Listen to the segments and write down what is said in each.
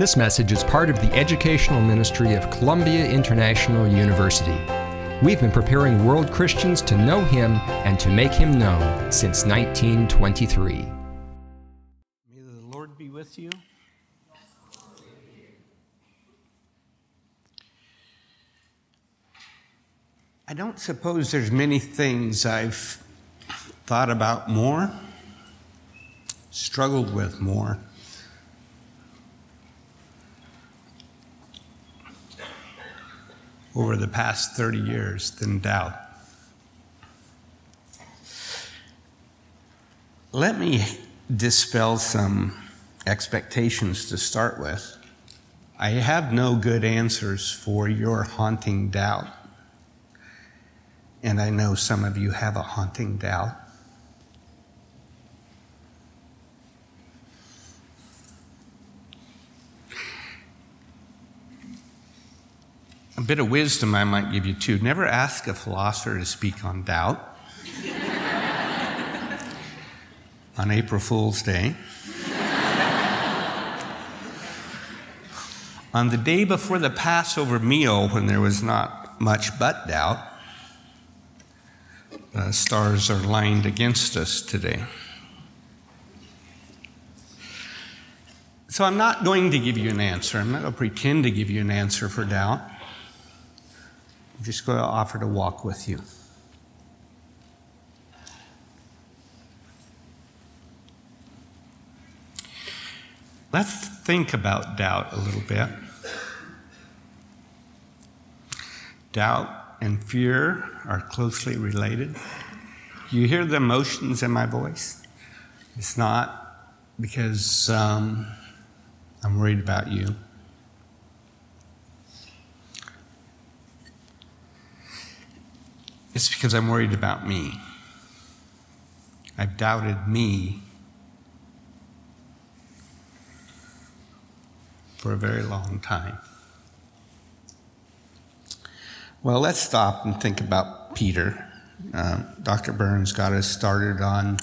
This message is part of the educational ministry of Columbia International University. We've been preparing world Christians to know Him and to make Him known since 1923. May the Lord be with you. I don't suppose there's many things I've thought about more, struggled with more, over the past 30 years than doubt. Let me dispel some expectations to start with. I have no good answers for your haunting doubt. And I know some of you have a haunting doubt. A bit of wisdom I might give you too. Never ask a philosopher to speak on doubt. On April Fool's Day. On the day before the Passover meal, when there was not much but doubt, the stars are lined against us today. So I'm not going to give you an answer. I'm not going to pretend to give you an answer for doubt. I'm just going to offer to walk with you. Let's think about doubt a little bit. Doubt and fear are closely related. You hear the emotions in my voice? It's not because I'm worried about you. It's because I'm worried about me. I've doubted me for a very long time. Well, let's stop and think about Peter. Dr. Burns got us started on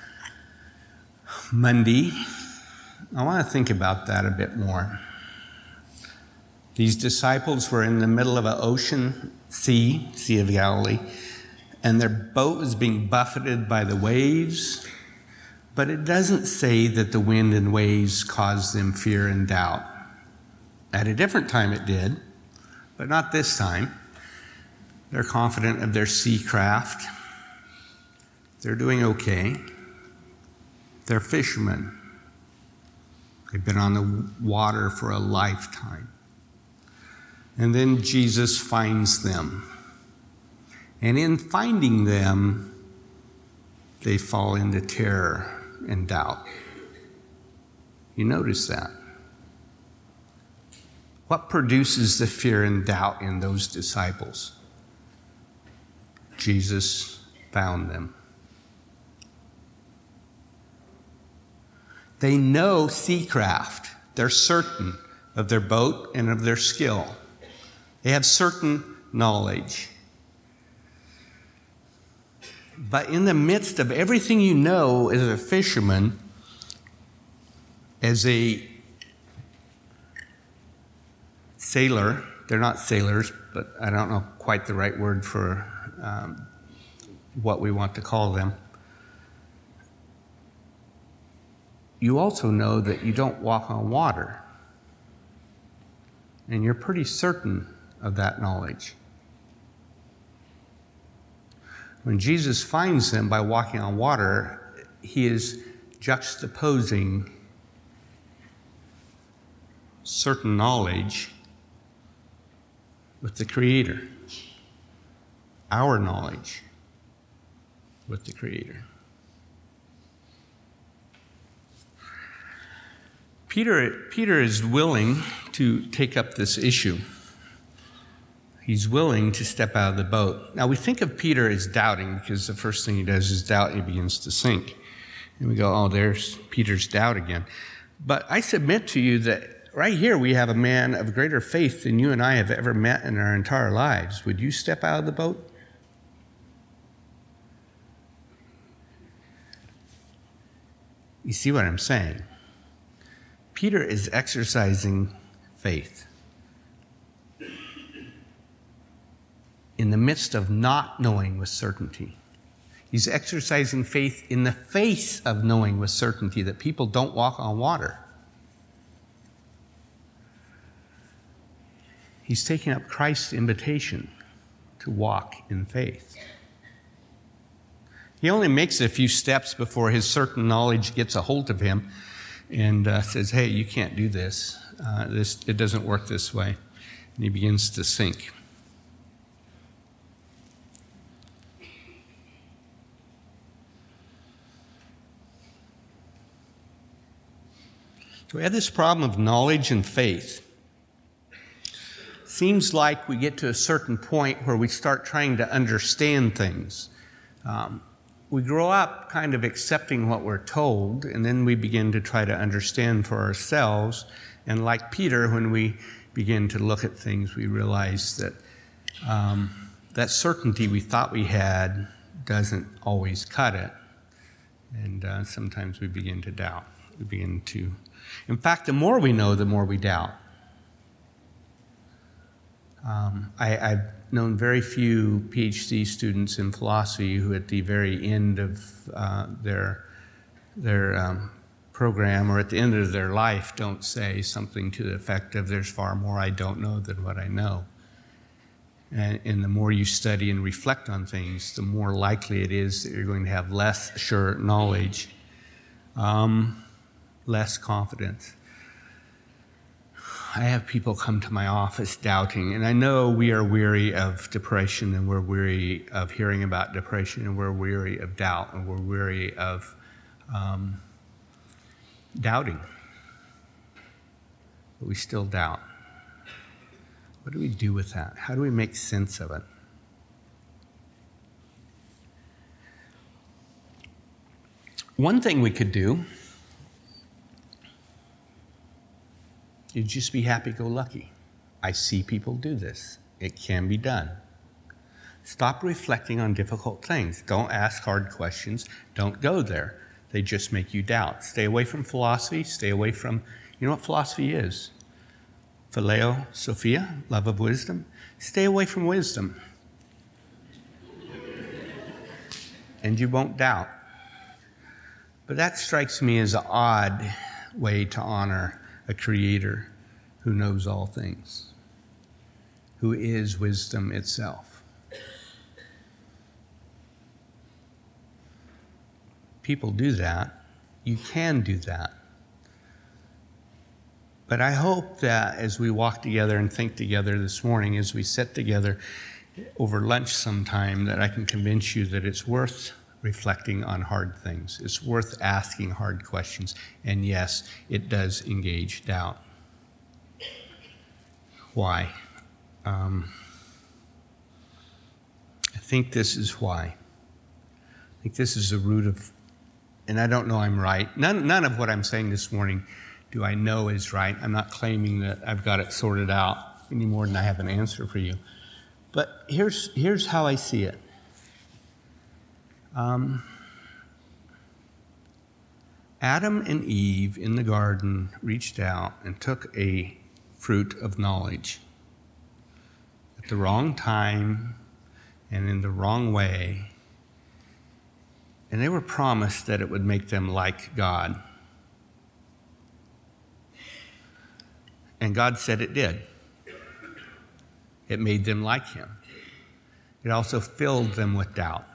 Monday. I want to think about that a bit more. These disciples were in the middle of an ocean, Sea of Galilee, and their boat was being buffeted by the waves, but it doesn't say that the wind and waves caused them fear and doubt. At a different time it did, but not this time. They're confident of their sea craft. They're doing okay. They're fishermen. They've been on the water for a lifetime. And then Jesus finds them. And in finding them, they fall into terror and doubt. You notice that? What produces the fear and doubt in those disciples? Jesus found them. They know seacraft. They're certain of their boat and of their skill. They have certain knowledge. But in the midst of everything you know as a fisherman, as a sailor, they're not sailors, but I don't know quite the right word for what we want to call them. You also know that you don't walk on water. And you're pretty certain of that knowledge. When Jesus finds them by walking on water, He is juxtaposing certain knowledge with the Creator. Our knowledge with the Creator. Peter is willing to take up this issue. He's willing to step out of the boat. Now, we think of Peter as doubting because the first thing he does is doubt and he begins to sink. And we go, oh, there's Peter's doubt again. But I submit to you that right here we have a man of greater faith than you and I have ever met in our entire lives. Would you step out of the boat? You see what I'm saying? Peter is exercising faith in the midst of not knowing with certainty. He's exercising faith in the face of knowing with certainty that people don't walk on water. He's taking up Christ's invitation to walk in faith. He only makes a few steps before his certain knowledge gets a hold of him and says, hey, you can't do this. It doesn't work this way. And he begins to sink. So we have this problem of knowledge and faith. Seems like we get to a certain point where we start trying to understand things. We grow up kind of accepting what we're told, and then we begin to try to understand for ourselves. And like Peter, when we begin to look at things, we realize that that certainty we thought we had doesn't always cut it. And sometimes we begin to doubt. In fact, the more we know, the more we doubt. I've known very few PhD students in philosophy who at the very end of their program or at the end of their life don't say something to the effect of, there's far more I don't know than what I know. And the more you study and reflect on things, the more likely it is that you're going to have less sure knowledge, less confidence. I have people come to my office doubting, and I know we are weary of depression, and we're weary of hearing about depression, and we're weary of doubt, and we're weary of doubting. But we still doubt. What do we do with that? How do we make sense of it? One thing we could do is just be happy-go-lucky. I see people do this. It can be done. Stop reflecting on difficult things. Don't ask hard questions. Don't go there. They just make you doubt. Stay away from philosophy. Stay away from, you know what philosophy is? Phileo Sophia, love of wisdom. Stay away from wisdom. And you won't doubt. But that strikes me as an odd way to honor a creator who knows all things, who is wisdom itself. People do that. You can do that. But I hope that as we walk together and think together this morning, as we sit together over lunch sometime, that I can convince you that it's worth reflecting on hard things. It's worth asking hard questions. And yes, it does engage doubt. Why? I think this is why. I think this is the root of, and I don't know I'm right. None of what I'm saying this morning do I know is right. I'm not claiming that I've got it sorted out any more than I have an answer for you. But here's how I see it. Adam and Eve in the garden reached out and took a fruit of knowledge at the wrong time and in the wrong way. And they were promised that it would make them like God. And God said it did. It made them like him. It also filled them with doubt.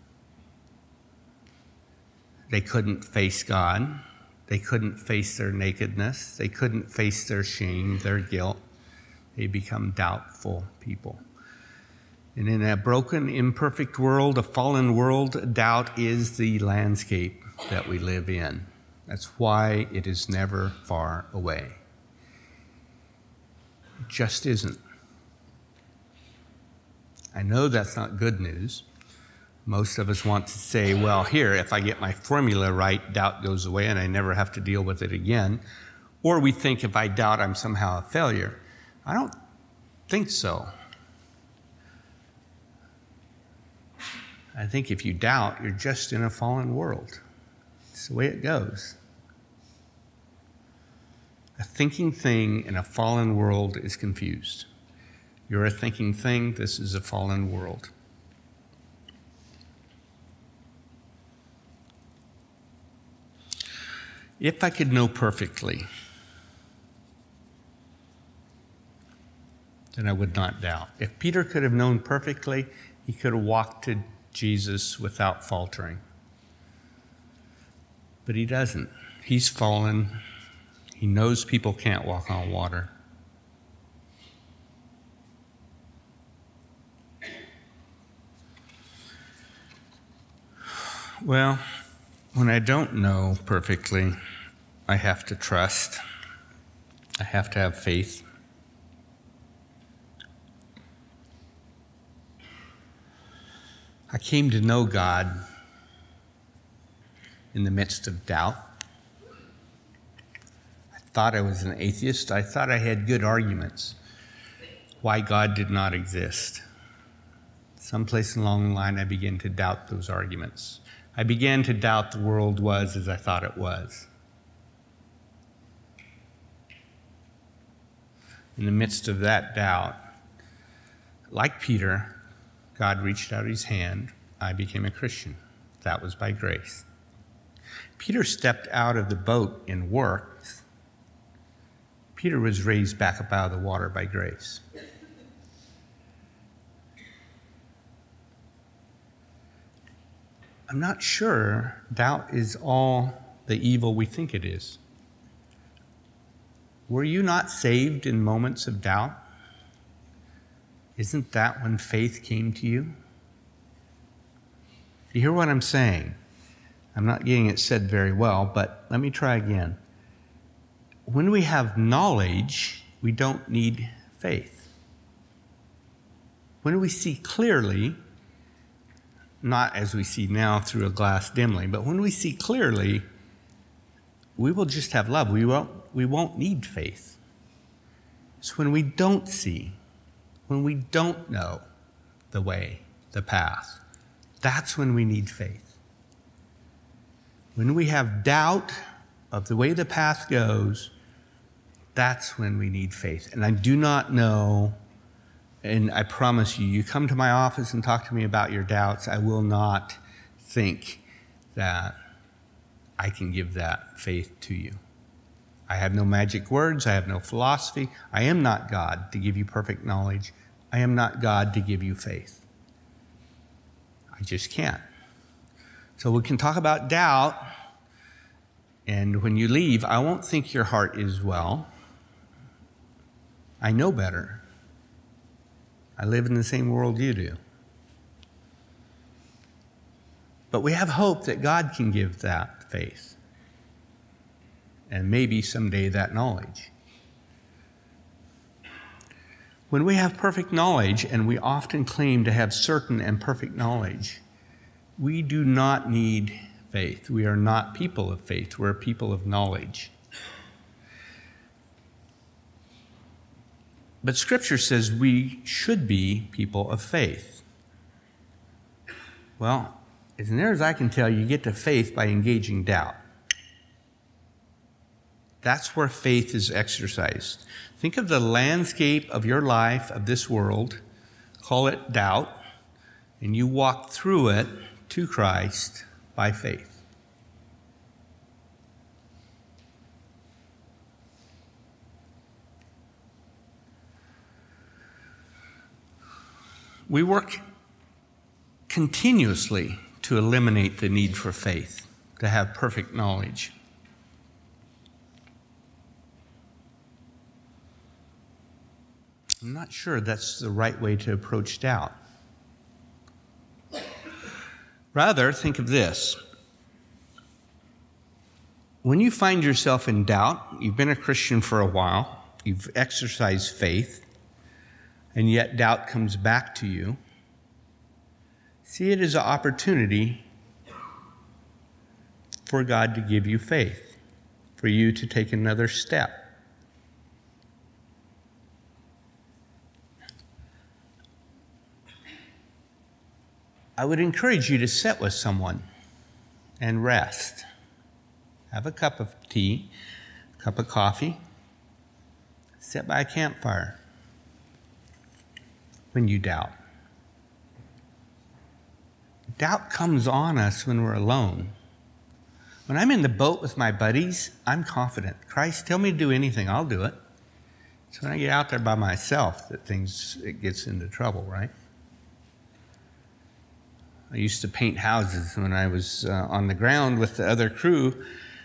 They couldn't face God. They couldn't face their nakedness. They couldn't face their shame, their guilt. They become doubtful people. And in a broken, imperfect world, a fallen world, doubt is the landscape that we live in. That's why it is never far away. It just isn't. I know that's not good news. Most of us want to say, well, here, if I get my formula right, doubt goes away and I never have to deal with it again. Or we think if I doubt, I'm somehow a failure. I don't think so. I think if you doubt, you're just in a fallen world. It's the way it goes. A thinking thing in a fallen world is confused. You're a thinking thing. This is a fallen world. If I could know perfectly, then I would not doubt. If Peter could have known perfectly, he could have walked to Jesus without faltering. But he doesn't. He's fallen. He knows people can't walk on water. Well, when I don't know perfectly, I have to trust. I have to have faith. I came to know God in the midst of doubt. I thought I was an atheist. I thought I had good arguments why God did not exist. Someplace along the line, I began to doubt those arguments. I began to doubt the world was as I thought it was. In the midst of that doubt, like Peter, God reached out his hand. I became a Christian. That was by grace. Peter stepped out of the boat and worked. Peter was raised back up out of the water by grace. I'm not sure doubt is all the evil we think it is. Were you not saved in moments of doubt? Isn't that when faith came to you? You hear what I'm saying? I'm not getting it said very well, but let me try again. When we have knowledge, we don't need faith. When we see clearly, not as we see now through a glass dimly, but when we see clearly, we will just have love. We won't need faith. It's when we don't see, when we don't know the way, the path, that's when we need faith. When we have doubt of the way the path goes, that's when we need faith. And I do not know, and I promise you, you come to my office and talk to me about your doubts, I will not think that I can give that faith to you. I have no magic words. I have no philosophy. I am not God to give you perfect knowledge. I am not God to give you faith. I just can't. So we can talk about doubt, and when you leave, I won't think your heart is well. I know better. I live in the same world you do. But we have hope that God can give that faith, and maybe someday that knowledge. When we have perfect knowledge, and we often claim to have certain and perfect knowledge, we do not need faith. We are not people of faith. We're people of knowledge. But Scripture says we should be people of faith. Well, as near as I can tell, you get to faith by engaging doubt. That's where faith is exercised. Think of the landscape of your life, of this world, call it doubt, and you walk through it to Christ by faith. We work continuously to eliminate the need for faith, to have perfect knowledge. I'm not sure that's the right way to approach doubt. Rather, think of this. When you find yourself in doubt, you've been a Christian for a while, you've exercised faith, and yet doubt comes back to you, see it as an opportunity for God to give you faith, for you to take another step. I would encourage you to sit with someone and rest. Have a cup of tea, a cup of coffee, Sit by a campfire when you doubt. Doubt comes on us when we're alone. When I'm in the boat with my buddies, I'm confident. Christ, tell me to do anything, I'll do it. It's when I get out there by myself that it gets into trouble, right? I used to paint houses when I was on the ground with the other crew.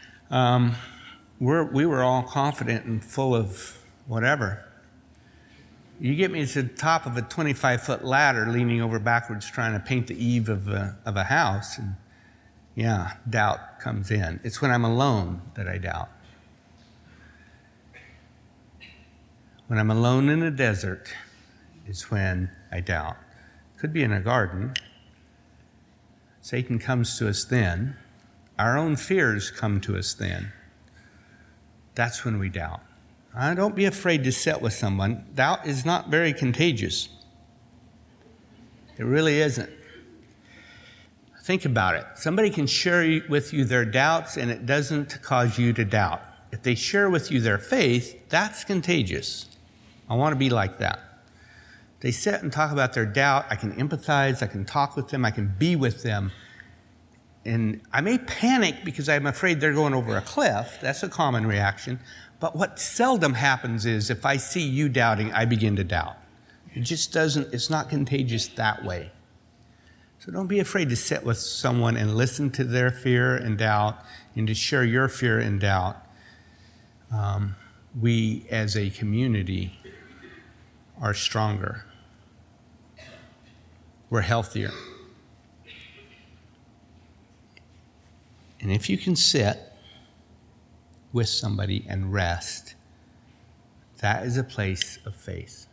We were all confident and full of whatever. You get me to the top of a 25-foot ladder leaning over backwards trying to paint the eave of a house, and doubt comes in. It's when I'm alone that I doubt. When I'm alone in a desert is when I doubt. Could be in a garden. Satan comes to us then. Our own fears come to us then. That's when we doubt. Don't be afraid to sit with someone. Doubt is not very contagious. It really isn't. Think about it. Somebody can share with you their doubts and it doesn't cause you to doubt. If they share with you their faith, that's contagious. I want to be like that. They sit and talk about their doubt. I can empathize. I can talk with them. I can be with them. And I may panic because I'm afraid they're going over a cliff. That's a common reaction. But what seldom happens is if I see you doubting, I begin to doubt. It's not contagious that way. So don't be afraid to sit with someone and listen to their fear and doubt and to share your fear and doubt. We as a community are stronger. We're healthier. And if you can sit with somebody and rest, that is a place of faith.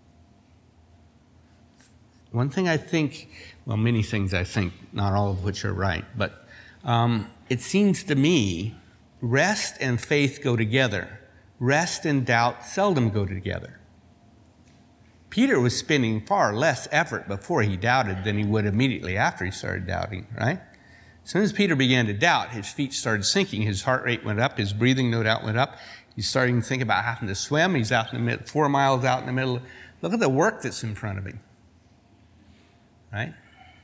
One thing I think, many things I think, not all of which are right, but it seems to me rest and faith go together. Rest and doubt seldom go together. Peter was spending far less effort before he doubted than he would immediately after he started doubting, right? As soon as Peter began to doubt, his feet started sinking, his heart rate went up, his breathing no doubt went up. He's starting to think about having to swim. He's out in the middle, 4 miles out in the middle. Look at the work that's in front of him, right?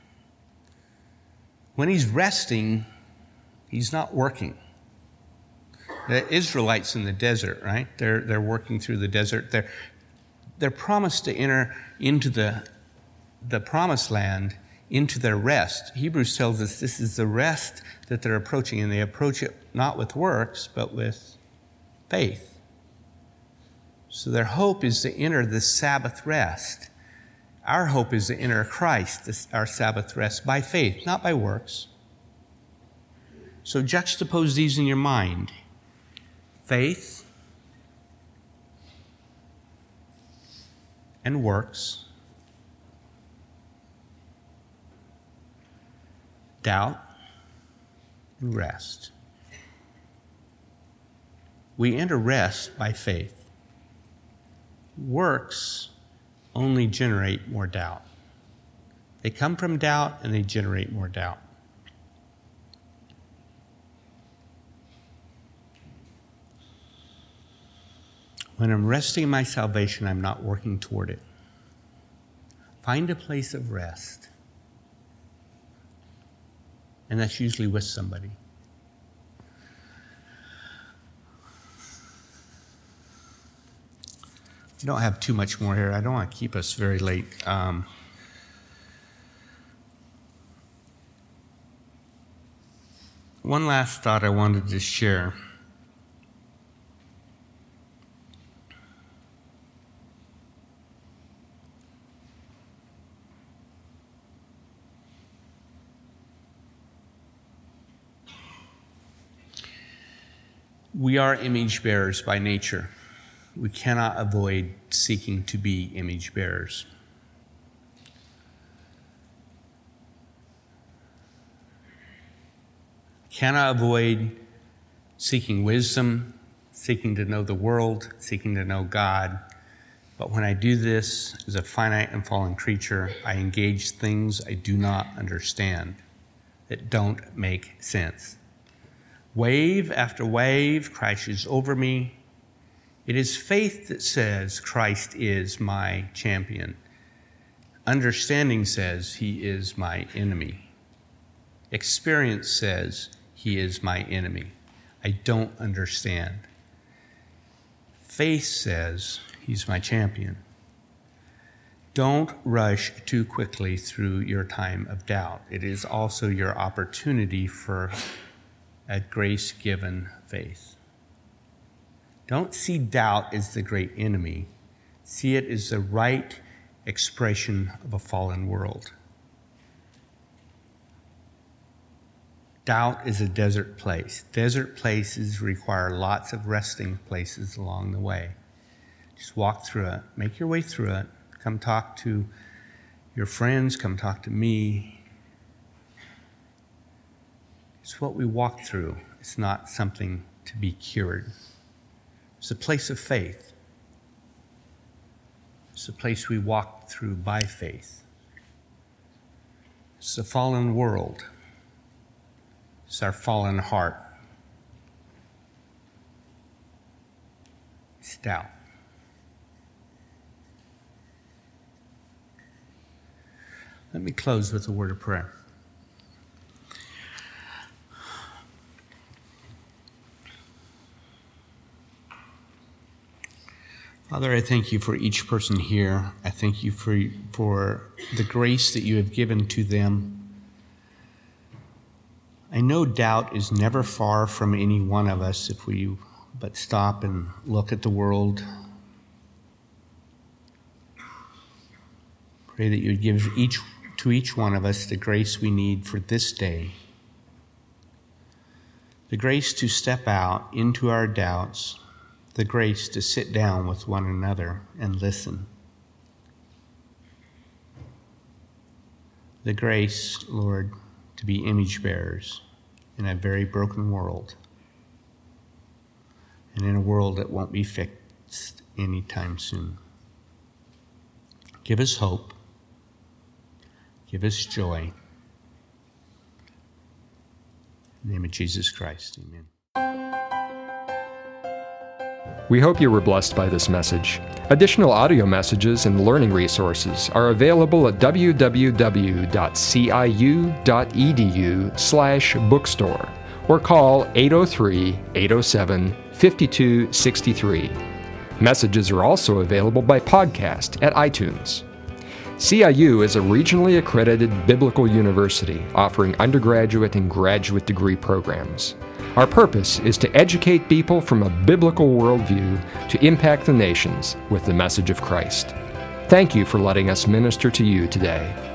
When he's resting, he's not working. The Israelites in the desert, right? They're working through the desert. They're promised to enter into the promised land, into their rest. Hebrews tells us this is the rest that they're approaching, and they approach it not with works, but with faith. So their hope is to enter the Sabbath rest. Our hope is to enter Christ, our Sabbath rest, by faith, not by works. So juxtapose these in your mind. Faith and works, doubt and rest. We enter rest by faith. Works only generate more doubt. They come from doubt and they generate more doubt. When I'm resting in my salvation, I'm not working toward it. Find a place of rest. And that's usually with somebody. I don't have too much more here. I don't want to keep us very late. One last thought I wanted to share. We are image bearers by nature. We cannot avoid seeking to be image bearers. Cannot avoid seeking wisdom, seeking to know the world, seeking to know God. But when I do this as a finite and fallen creature, I engage things I do not understand, that don't make sense. Wave after wave crashes over me. It is faith that says Christ is my champion. Understanding says he is my enemy. Experience says he is my enemy. I don't understand. Faith says he's my champion. Don't rush too quickly through your time of doubt. It is also your opportunity for a grace-given faith. Don't see doubt as the great enemy. See it as the right expression of a fallen world. Doubt is a desert place. Desert places require lots of resting places along the way. Just walk through it. Make your way through it. Come talk to your friends. Come talk to me. It's what we walk through. It's not something to be cured. It's a place of faith. It's a place we walk through by faith. It's a fallen world. It's our fallen heart. It's doubt. Let me close with a word of prayer. Father, I thank you for each person here. I thank you for the grace that you have given to them. I know doubt is never far from any one of us if we but stop and look at the world. Pray that you would give to each one of us the grace we need for this day. The grace to step out into our doubts. The grace to sit down with one another and listen. The grace, Lord, to be image bearers in a very broken world, and in a world that won't be fixed anytime soon. Give us hope. Give us joy. In the name of Jesus Christ, amen. We hope you were blessed by this message. Additional audio messages and learning resources are available at www.ciu.edu/bookstore or call 803-807-5263. Messages are also available by podcast at iTunes. CIU is a regionally accredited biblical university offering undergraduate and graduate degree programs. Our purpose is to educate people from a biblical worldview to impact the nations with the message of Christ. Thank you for letting us minister to you today.